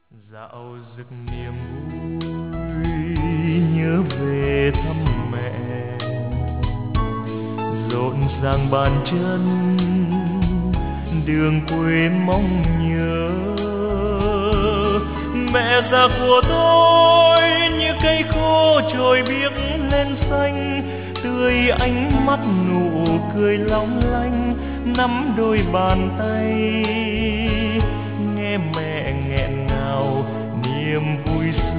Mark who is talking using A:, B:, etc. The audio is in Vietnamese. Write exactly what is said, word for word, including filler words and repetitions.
A: Dạo dực niềm vui nhớ về thăm mẹ, rộn ràng bàn chân đường quê mong nhớ. Mẹ già của tôi như cây khô trồi biếc lên xanh, tươi ánh mắt nụ cười long lanh nắm đôi bàn tay. Nghe mẹ nghẹn ngào niềm vui xưa